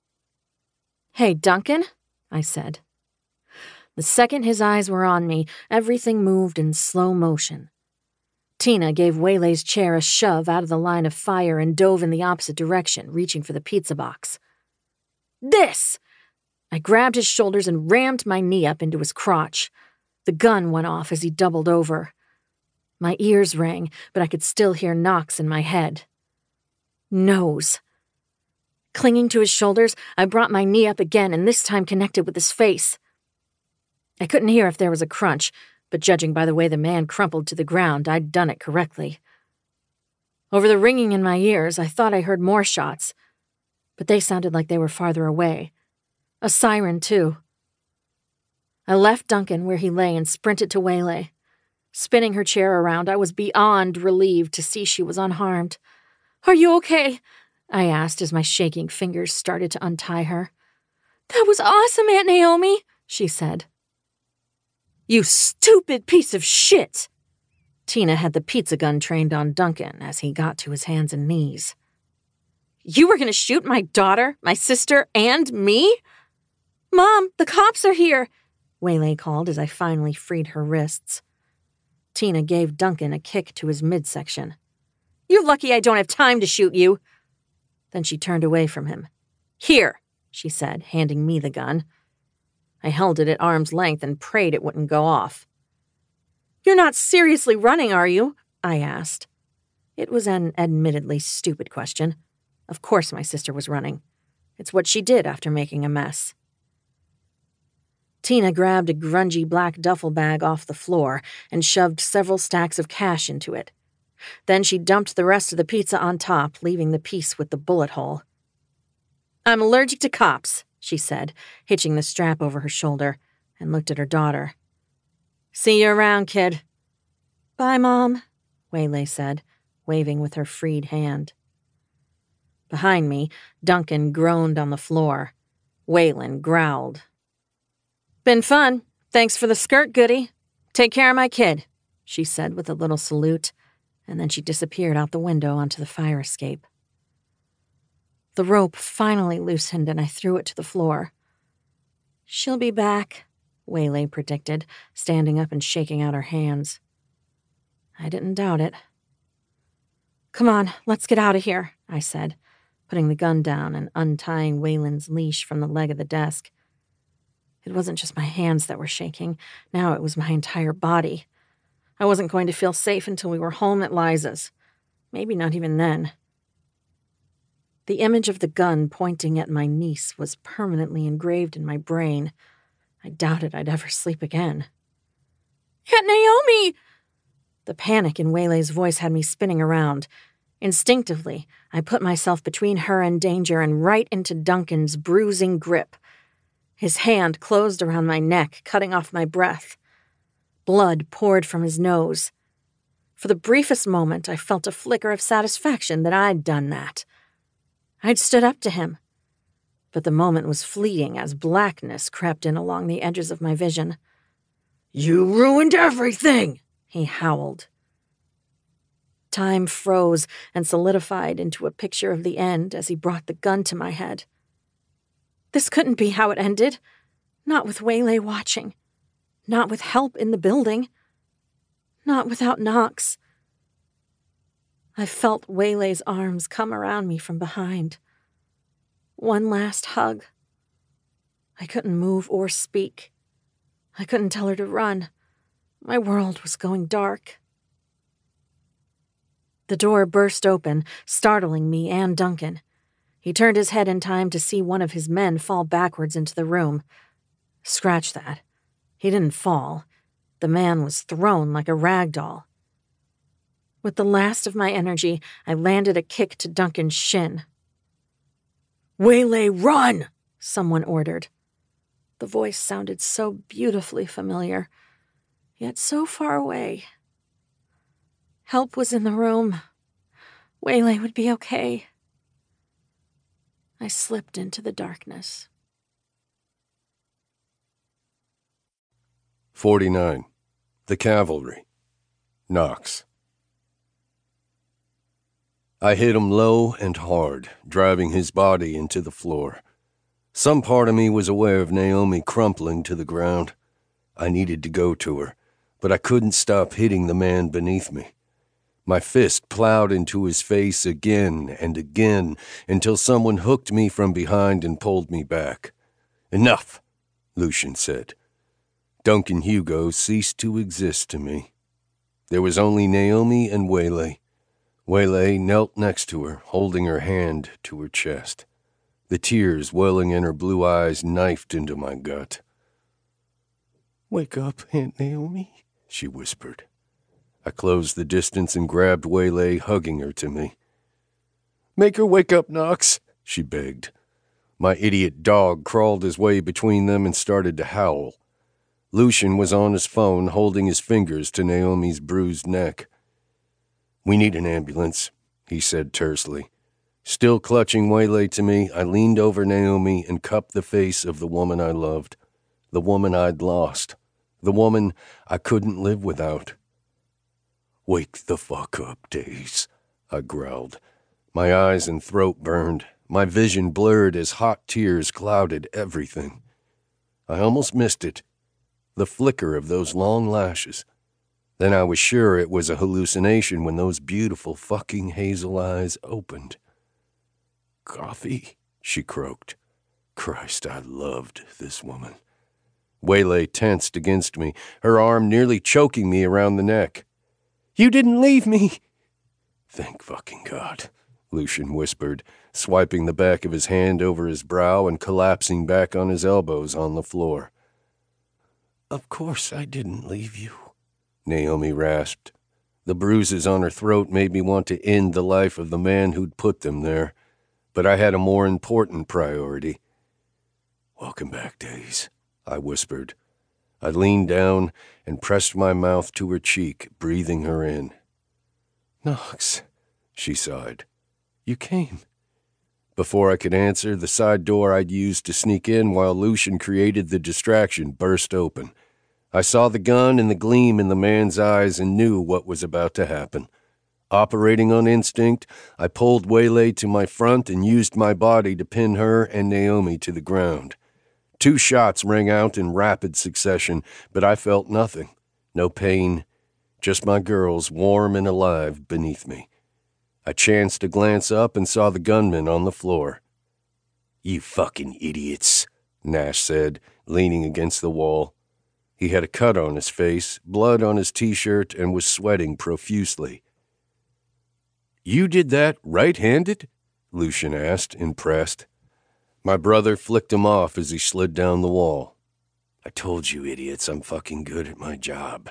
"Hey, Duncan," I said. The second his eyes were on me, everything moved in slow motion. Tina gave Waylay's chair a shove out of the line of fire and dove in the opposite direction, reaching for the pizza box. "This!" I grabbed his shoulders and rammed my knee up into his crotch. The gun went off as he doubled over. My ears rang, but I could still hear Knox in my head. Nose. Clinging to his shoulders, I brought my knee up again and this time connected with his face. I couldn't hear if there was a crunch, but judging by the way the man crumpled to the ground, I'd done it correctly. Over the ringing in my ears, I thought I heard more shots, but they sounded like they were farther away. A siren, too. I left Duncan where he lay and sprinted to Waylay. Spinning her chair around, I was beyond relieved to see she was unharmed. "Are you okay?" I asked as my shaking fingers started to untie her. "That was awesome, Aunt Naomi," she said. "You stupid piece of shit!" Tina had the pizza gun trained on Duncan as he got to his hands and knees. "You were going to shoot my daughter, my sister, and me?" "Mom, the cops are here," Waylay called as I finally freed her wrists. Tina gave Duncan a kick to his midsection. "You're lucky I don't have time to shoot you." Then she turned away from him. "Here," she said, handing me the gun. I held it at arm's length and prayed it wouldn't go off. "You're not seriously running, are you?" I asked. It was an admittedly stupid question. Of course my sister was running. It's what she did after making a mess. Tina grabbed a grungy black duffel bag off the floor and shoved several stacks of cash into it. Then she dumped the rest of the pizza on top, leaving the piece with the bullet hole. "I'm allergic to cops," she said, hitching the strap over her shoulder, and looked at her daughter. "See you around, kid." "Bye, Mom," Waylay said, waving with her freed hand. Behind me, Duncan groaned on the floor. Waylon growled. "Been fun. Thanks for the skirt, Goody. Take care of my kid," she said with a little salute, and then she disappeared out the window onto the fire escape. The rope finally loosened and I threw it to the floor. "She'll be back," Waylay predicted, standing up and shaking out her hands. I didn't doubt it. "Come on, let's get out of here," I said, putting the gun down and untying Waylon's leash from the leg of the desk. It wasn't just my hands that were shaking. Now it was my entire body. I wasn't going to feel safe until we were home at Liza's. Maybe not even then. The image of the gun pointing at my niece was permanently engraved in my brain. I doubted I'd ever sleep again. "Aunt Naomi!" The panic in Waylay's voice had me spinning around. Instinctively, I put myself between her and danger and right into Duncan's bruising grip. His hand closed around my neck, cutting off my breath. Blood poured from his nose. For the briefest moment, I felt a flicker of satisfaction that I'd done that. I'd stood up to him. But the moment was fleeting as blackness crept in along the edges of my vision. "You ruined everything!" he howled. Time froze and solidified into a picture of the end as he brought the gun to my head. This couldn't be how it ended. Not with Waylay watching. Not with help in the building. Not without Knox. I felt Waylay's arms come around me from behind. One last hug. I couldn't move or speak. I couldn't tell her to run. My world was going dark. The door burst open, startling me and Duncan. He turned his head in time to see one of his men fall backwards into the room. Scratch that. He didn't fall. The man was thrown like a rag doll. With the last of my energy, I landed a kick to Duncan's shin. "Waylay, run!" someone ordered. The voice sounded so beautifully familiar, yet so far away. Help was in the room. Waylay would be okay. I slipped into the darkness. 49. The Cavalry. Knox. I hit him low and hard, driving his body into the floor. Some part of me was aware of Naomi crumpling to the ground. I needed to go to her, but I couldn't stop hitting the man beneath me. My fist plowed into his face again and again until someone hooked me from behind and pulled me back. "Enough," Lucian said. Duncan Hugo ceased to exist to me. There was only Naomi and Waylay. Waylay knelt next to her, holding her hand to her chest. The tears welling in her blue eyes knifed into my gut. "Wake up, Aunt Naomi," she whispered. I closed the distance and grabbed Waylay, hugging her to me. "Make her wake up, Knox," she begged. My idiot dog crawled his way between them and started to howl. Lucian was on his phone, holding his fingers to Naomi's bruised neck. "We need an ambulance," he said tersely. Still clutching Waylay to me, I leaned over Naomi and cupped the face of the woman I loved, the woman I'd lost, the woman I couldn't live without. "Wake the fuck up, Days," I growled. My eyes and throat burned. My vision blurred as hot tears clouded everything. I almost missed it. The flicker of those long lashes. Then I was sure it was a hallucination when those beautiful fucking hazel eyes opened. "Coffee?" she croaked. Christ, I loved this woman. Waylay tensed against me, her arm nearly choking me around the neck. "You didn't leave me!" "Thank fucking God," Lucian whispered, swiping the back of his hand over his brow and collapsing back on his elbows on the floor. "Of course I didn't leave you," Naomi rasped. The bruises on her throat made me want to end the life of the man who'd put them there, but I had a more important priority. "Welcome back, Days," I whispered. I leaned down and pressed my mouth to her cheek, breathing her in. "Knox," she sighed. "You came." Before I could answer, the side door I'd used to sneak in while Lucian created the distraction burst open. I saw the gun and the gleam in the man's eyes and knew what was about to happen. Operating on instinct, I pulled Waylay to my front and used my body to pin her and Naomi to the ground. 2 shots rang out in rapid succession, but I felt nothing. No pain, just my girls warm and alive beneath me. I chanced to glance up and saw the gunman on the floor. "You fucking idiots," Nash said, leaning against the wall. He had a cut on his face, blood on his t-shirt, and was sweating profusely. "You did that right-handed?" Lucian asked, impressed. My brother flicked him off as he slid down the wall. "I told you idiots I'm fucking good at my job."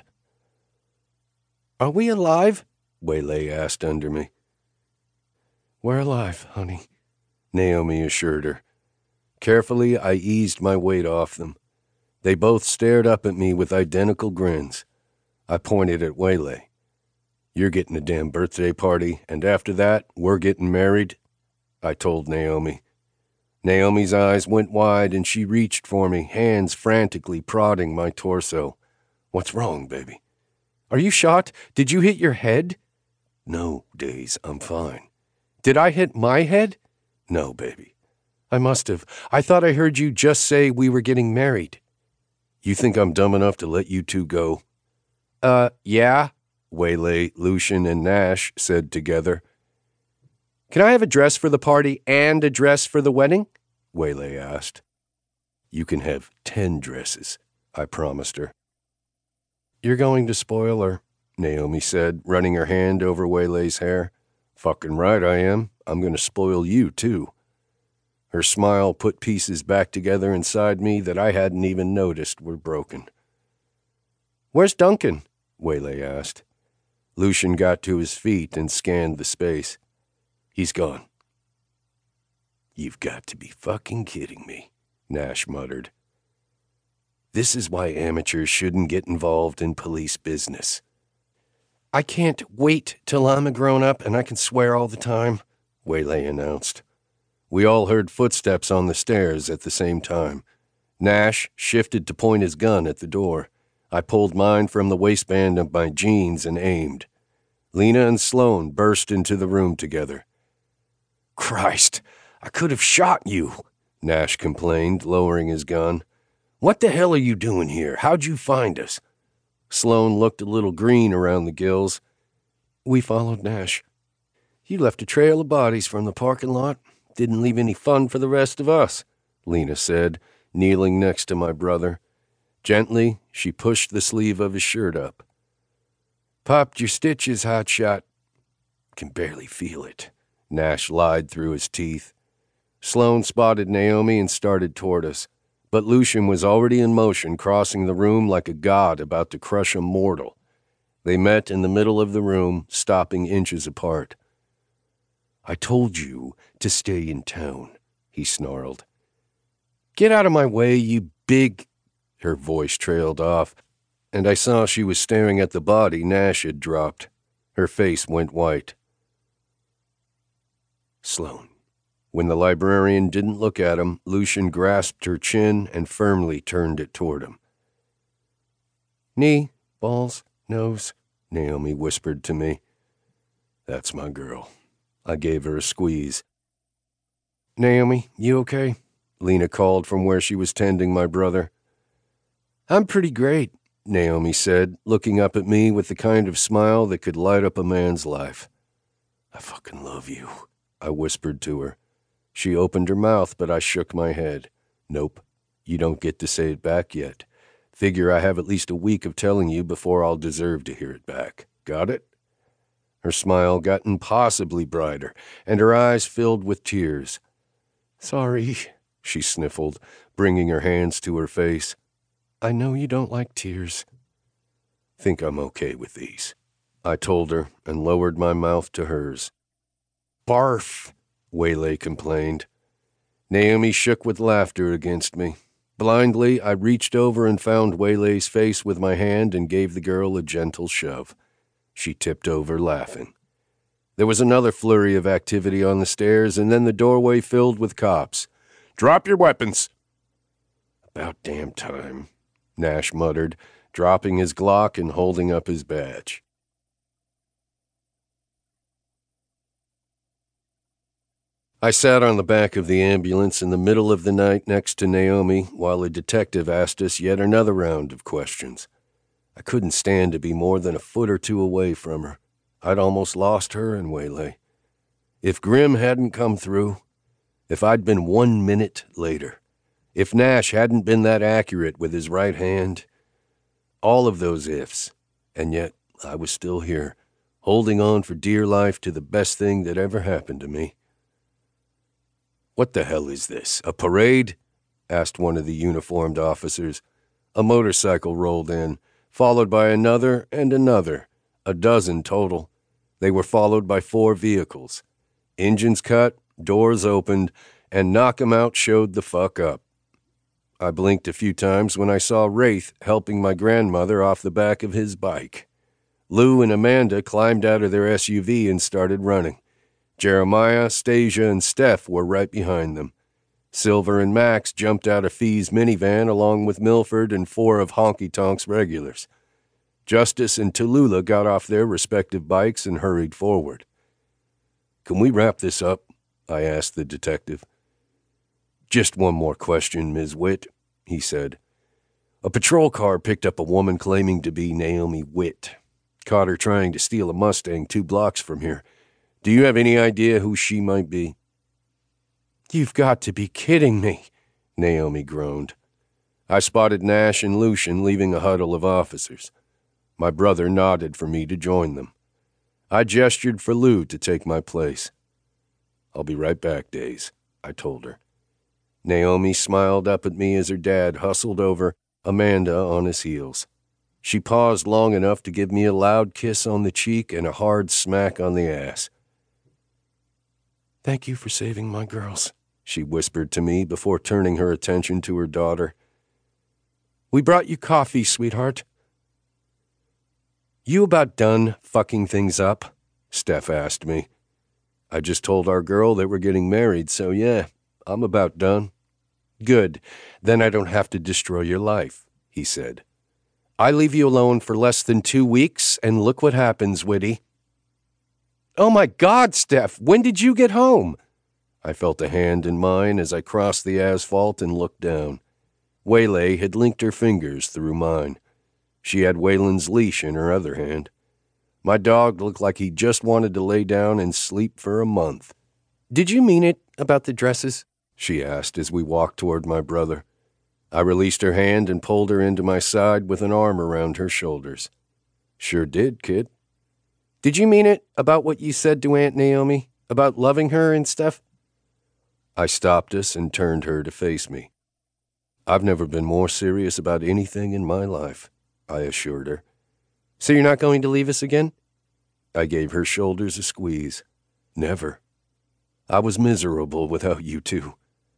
"Are we alive?" Waylay asked under me. "We're alive, honey," Naomi assured her. Carefully, I eased my weight off them. They both stared up at me with identical grins. I pointed at Waylay. "You're getting a damn birthday party, and after that, we're getting married," I told Naomi. Naomi's eyes went wide and she reached for me, hands frantically prodding my torso. "What's wrong, baby?" "Are you shot? Did you hit your head?" "No, Days, I'm fine." "Did I hit my head?" "No, baby." "I must have. I thought I heard you just say we were getting married." "You think I'm dumb enough to let you two go?" Yeah," Waylay, Lucian, and Nash said together. "Can I have a dress for the party and a dress for the wedding?" Waylay asked. "You can have 10 dresses," I promised her. "You're going to spoil her," Naomi said, running her hand over Waylay's hair. "Fucking right I am. I'm going to spoil you, too." Her smile put pieces back together inside me that I hadn't even noticed were broken. "Where's Duncan?" Waylay asked. Lucian got to his feet and scanned the space. He's gone. You've got to be fucking kidding me, Nash muttered. This is why amateurs shouldn't get involved in police business. I can't wait till I'm a grown-up and I can swear all the time, Waylay announced. We all heard footsteps on the stairs at the same time. Nash shifted to point his gun at the door. I pulled mine from the waistband of my jeans and aimed. Lena and Sloane burst into the room together. Christ, I could have shot you, Nash complained, lowering his gun. What the hell are you doing here? How'd you find us? Sloane looked a little green around the gills. We followed Nash. You left a trail of bodies from the parking lot. Didn't leave any fun for the rest of us, Lena said, kneeling next to my brother. Gently, she pushed the sleeve of his shirt up. Popped your stitches, hotshot. Can barely feel it, Nash lied through his teeth. Sloane spotted Naomi and started toward us, but Lucian was already in motion, crossing the room like a god about to crush a mortal. They met in the middle of the room, stopping inches apart. I told you to stay in town, he snarled. Get out of my way, you big... Her voice trailed off, and I saw she was staring at the body Nash had dropped. Her face went white. Sloane. When the librarian didn't look at him, Lucian grasped her chin and firmly turned it toward him. Knee, balls, nose, Naomi whispered to me. That's my girl. I gave her a squeeze. Naomi, you okay? Lena called from where she was tending my brother. I'm pretty great, Naomi said, looking up at me with the kind of smile that could light up a man's life. I fucking love you, I whispered to her. She opened her mouth, but I shook my head. Nope, you don't get to say it back yet. Figure I have at least a week of telling you before I'll deserve to hear it back. Got it? Her smile got impossibly brighter, and her eyes filled with tears. Sorry, she sniffled, bringing her hands to her face. I know you don't like tears. Think I'm okay with these, I told her and lowered my mouth to hers. Barf, Waylay complained. Naomi shook with laughter against me. Blindly, I reached over and found Waylay's face with my hand and gave the girl a gentle shove. She tipped over, laughing. There was another flurry of activity on the stairs, and then the doorway filled with cops. Drop your weapons! About damn time, Nash muttered, dropping his Glock and holding up his badge. I sat on the back of the ambulance in the middle of the night next to Naomi while a detective asked us yet another round of questions. I couldn't stand to be more than a foot or two away from her. I'd almost lost her and Waylay. If Grimm hadn't come through, if I'd been 1 minute later, if Nash hadn't been that accurate with his right hand, all of those ifs, and yet I was still here, holding on for dear life to the best thing that ever happened to me. What the hell is this, a parade? Asked one of the uniformed officers. A motorcycle rolled in, followed by another and another, a dozen total. They were followed by 4 vehicles. Engines cut, doors opened, and knock 'em out showed the fuck up. I blinked a few times when I saw Wraith helping my grandmother off the back of his bike. Lou and Amanda climbed out of their SUV and started running. Jeremiah, Stasia, and Steph were right behind them. Silver and Max jumped out of Fee's minivan along with Milford and 4 of Honky Tonk's regulars. Justice and Tallulah got off their respective bikes and hurried forward. Can we wrap this up? I asked the detective. Just one more question, Ms. Witt, he said. A patrol car picked up a woman claiming to be Naomi Witt. Caught her trying to steal a Mustang 2 blocks from here. Do you have any idea who she might be? You've got to be kidding me, Naomi groaned. I spotted Nash and Lucian leaving a huddle of officers. My brother nodded for me to join them. I gestured for Lou to take my place. I'll be right back, Days, I told her. Naomi smiled up at me as her dad hustled over, Amanda on his heels. She paused long enough to give me a loud kiss on the cheek and a hard smack on the ass. "Thank you for saving my girls," she whispered to me before turning her attention to her daughter. "We brought you coffee, sweetheart." "You about done fucking things up?" Steph asked me. "I just told our girl that we're getting married, so yeah, I'm about done." "Good, then I don't have to destroy your life," he said. "I leave you alone for less than 2 weeks, and look what happens, Whitty." "Oh my God, Steph, when did you get home?" I felt a hand in mine as I crossed the asphalt and looked down. Waylay had linked her fingers through mine. She had Waylon's leash in her other hand. My dog looked like he just wanted to lay down and sleep for a month. "Did you mean it about the dresses?" she asked as we walked toward my brother. I released her hand and pulled her into my side with an arm around her shoulders. "Sure did, kid." "Did you mean it about what you said to Aunt Naomi? About loving her and stuff?" I stopped us and turned her to face me. "I've never been more serious about anything in my life," I assured her. "So you're not going to leave us again?" I gave her shoulders a squeeze. "Never. I was miserable without you two."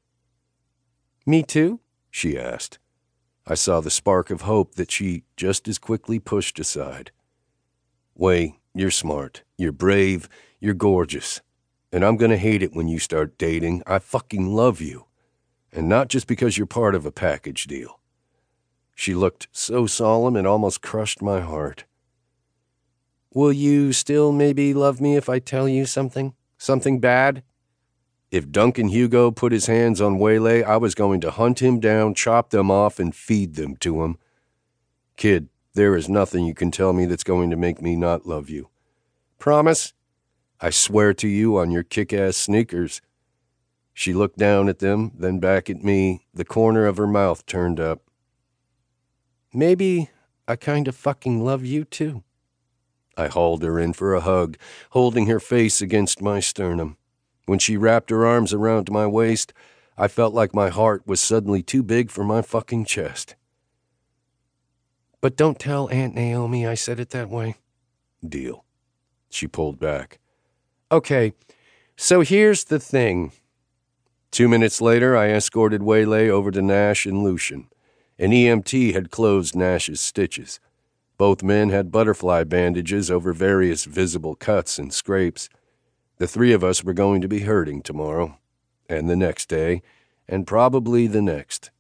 "Me too?" she asked. I saw the spark of hope that she just as quickly pushed aside. "Way, you're smart, you're brave, you're gorgeous. And I'm gonna hate it when you start dating. I fucking love you. And not just because you're part of a package deal." She looked so solemn it almost crushed my heart. "Will you still maybe love me if I tell you something? Something bad?" If Duncan Hugo put his hands on Waylay, I was going to hunt him down, chop them off, and feed them to him. "Kid, there is nothing you can tell me that's going to make me not love you." "Promise?" "I swear to you on your kick-ass sneakers." She looked down at them, then back at me, the corner of her mouth turned up. "Maybe I kind of fucking love you too." I hauled her in for a hug, holding her face against my sternum. When she wrapped her arms around my waist, I felt like my heart was suddenly too big for my fucking chest. "But don't tell Aunt Naomi I said it that way." "Deal." She pulled back. "Okay, so here's the thing." 2 minutes later, I escorted Waylay over to Nash and Lucian. An EMT had closed Nash's stitches. Both men had butterfly bandages over various visible cuts and scrapes. The three of us were going to be hurting tomorrow, and the next day, and probably the next.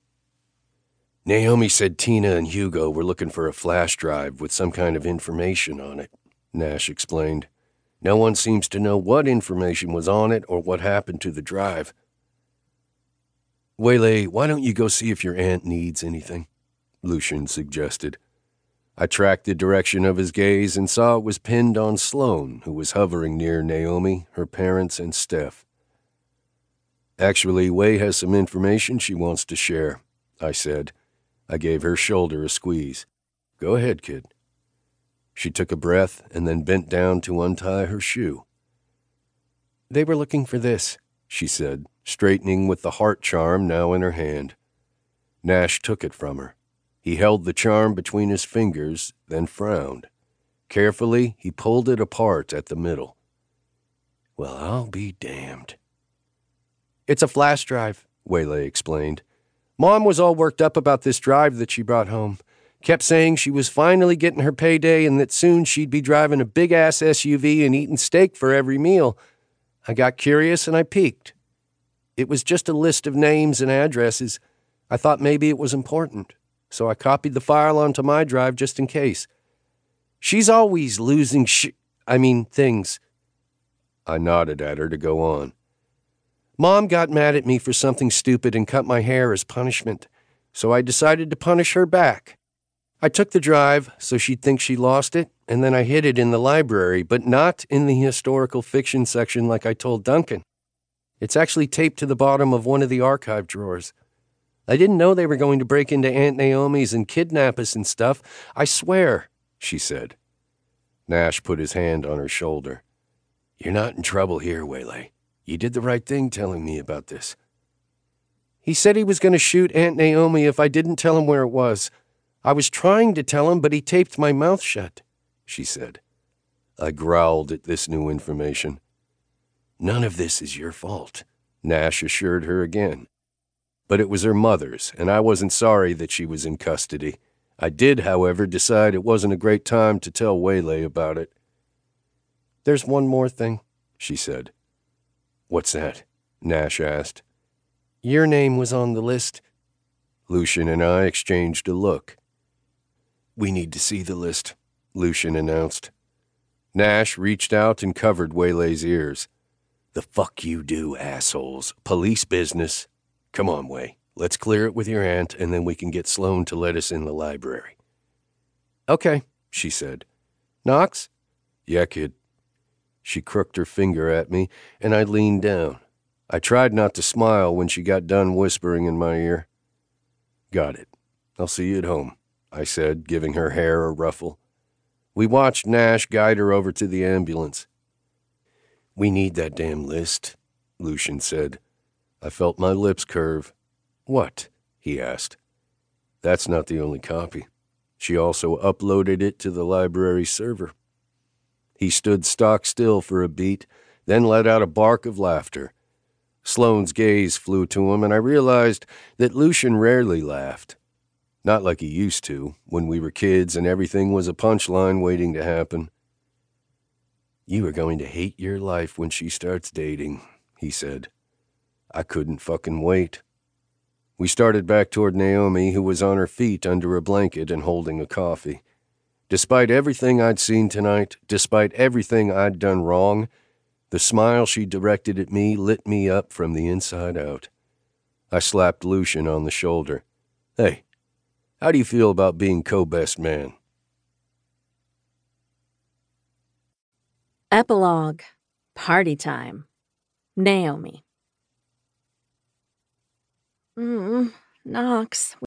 "Naomi said Tina and Hugo were looking for a flash drive with some kind of information on it," Nash explained. "No one seems to know what information was on it or what happened to the drive." "Waylay, why don't you go see if your aunt needs anything?" Lucian suggested. I tracked the direction of his gaze and saw it was pinned on Sloane, who was hovering near Naomi, her parents, and Steph. "Actually, Way has some information she wants to share," I said. I gave her shoulder a squeeze. "Go ahead, kid." She took a breath and then bent down to untie her shoe. "They were looking for this," she said, straightening with the heart charm now in her hand. Nash took it from her. He held the charm between his fingers, then frowned. Carefully, he pulled it apart at the middle. "Well, I'll be damned." "It's a flash drive," Waylay explained. "Mom was all worked up about this drive that she brought home. Kept saying she was finally getting her payday and that soon she'd be driving a big-ass SUV and eating steak for every meal. I got curious and I peeked. It was just a list of names and addresses. I thought maybe it was important, so I copied the file onto my drive just in case. She's always losing things." I nodded at her to go on. "Mom got mad at me for something stupid and cut my hair as punishment, so I decided to punish her back. I took the drive so she'd think she lost it, and then I hid it in the library, but not in the historical fiction section like I told Duncan. It's actually taped to the bottom of one of the archive drawers. I didn't know they were going to break into Aunt Naomi's and kidnap us and stuff. I swear," she said. Nash put his hand on her shoulder. "You're not in trouble here, Waylay. You did the right thing telling me about this." "He said he was going to shoot Aunt Naomi if I didn't tell him where it was. I was trying to tell him, but he taped my mouth shut, she said. I growled at this new information. None of this is your fault, Nash assured her again. But it was her mother's, and I wasn't sorry that she was in custody. I did, however, decide it wasn't a great time to tell Waylay about it. There's one more thing, she said. What's that? Nash asked. Your name was on the list. Lucian and I exchanged a look. We need to see the list, Lucian announced. Nash reached out and covered Waylay's ears. The fuck you do, assholes. Police business. Come on, Way. Let's clear it with your aunt, and then we can get Sloan to let us in the library. Okay, she said. Knox? Yeah, kid. She crooked her finger at me, and I leaned down. I tried not to smile when she got done whispering in my ear. Got it. I'll see you at home, I said, giving her hair a ruffle. We watched Nash guide her over to the ambulance. We need that damn list, Lucian said. I felt my lips curve. What? He asked. That's not the only copy. She also uploaded it to the library server. He stood stock still for a beat, then let out a bark of laughter. Sloane's gaze flew to him, and I realized that Lucian rarely laughed. Not like he used to, when we were kids and everything was a punchline waiting to happen. You are going to hate your life when she starts dating, he said. I couldn't fucking wait. We started back toward Naomi, who was on her feet under a blanket and holding a coffee. Despite everything I'd seen tonight, despite everything I'd done wrong, the smile she directed at me lit me up from the inside out. I slapped Lucian on the shoulder. Hey, how do you feel about being co-best man? Epilogue. Party time. Naomi. Knox,